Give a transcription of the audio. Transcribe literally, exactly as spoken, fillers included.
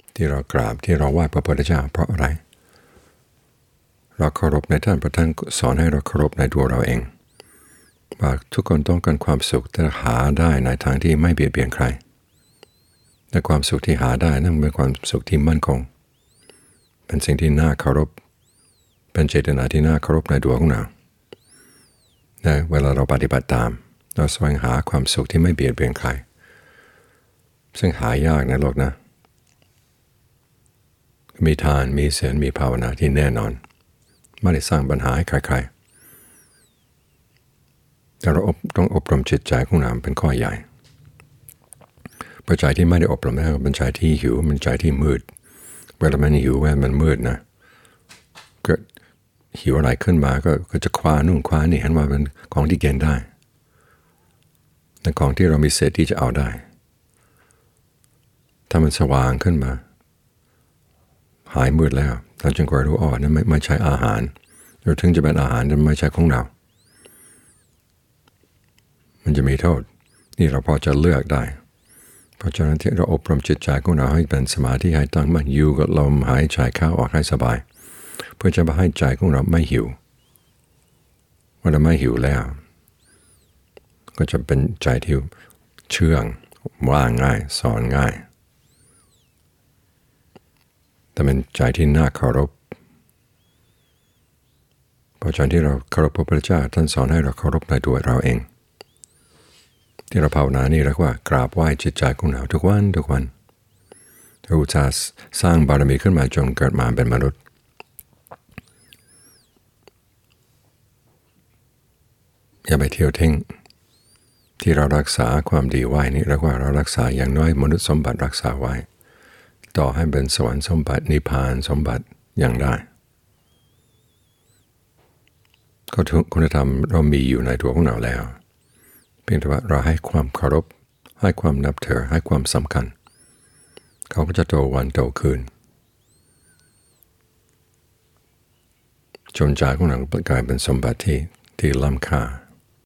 ที่เรากราบที่เราไหว้พระพุทธเจ้าเพราะอะไรเราเคารพในท่านเพราะท่านสอนให้เราเคารพในตัวเราเองว่าทุกคนต้องการความสุขแต่หาได้ในทางที่ไม่เบียดเบียนใครแต่ความสุขที่หาได้นั่นเป็นความสุขที่มั่นคงเป็นสิ่งที่น่าเคารพเป็นเจตนาที่น่าเคารพในตัวของเราและเวลาเราปฏิบัติตามเราแสวงหาความสุขที่ไม่เบียดเบียนใครซึ่งหายากในโลกนะมีทานมีศีลมีภาวนาที่แน่นอนไม่ได้สร้างปัญหาให้ใครๆแต่เราต้องอบรมจิตใจของเราเป็นข้อใหญ่เพราะใจที่ไม่ได้อบรมแล้วเป็นใจที่หิวเป็นใจที่มืดเวลามันหิวเวลามันมืดนะเกิดหิวอะไรขึ้นมาก็ก็จะคว้านู่นคว้านี่เห็นว่าเป็นของที่เก็บได้แต่ของที่เรามีเศษที่จะเอาได้ถ้ามันสว่างขึ้นมาหายมืดแล้วเราจึงรู้อ๋อนั่นไม่ไม่ใช่อาหารเราถึงจะเป็นอาหารนั้นไม่ใช่ของเรามันจะมีโทษนี่เราพอจะเลือกได้เพราะฉะนั้นที่เราอบรมจิตใจของเราให้เป็นสมาธิให้ตั้งมั่นอยู่กับลมหายใจเข้าออกให้สบายเพื่อจะมาให้ใจของเราไม่หิวเมื่อเราไม่หิวแล้วก็จะเป็นใจที่เชื่องว่างง่ายสอนง่ายแต่เป็นใจที่น่าเคารพเพราะใจที่เราเคารพพระพุทธเจ้าท่านสอนให้เราเคารพในตัวเราเองที่เราภาวนานี่เรียกว่ากราบไหว้จิตใจของเราทุกวันทุกวันเราอุตส่าห์สร้างบารมีขึ้นมาจนเกิดมาเป็นมนุษย์อย่าไปเที่ยวทิ้งที่เรารักษาความดีไว้นี่เรียกว่าเรารักษาอย่างน้อยมนุษย์สมบัติรักษาไว้ต่อให้เป็นสวรรค์สมบัตินิพพานสมบัติอย่างได้ก็ทุกคุณธรรมเรามีอยู่ในตัวของเราแล้วเพียงแต่ว่าเราให้ความเคารพให้ความนับถือให้ความสำคัญเขาก็จะโตวันโตคืนจนใจของเรากลายเป็นสมบัติที่ที่ล้ำค่า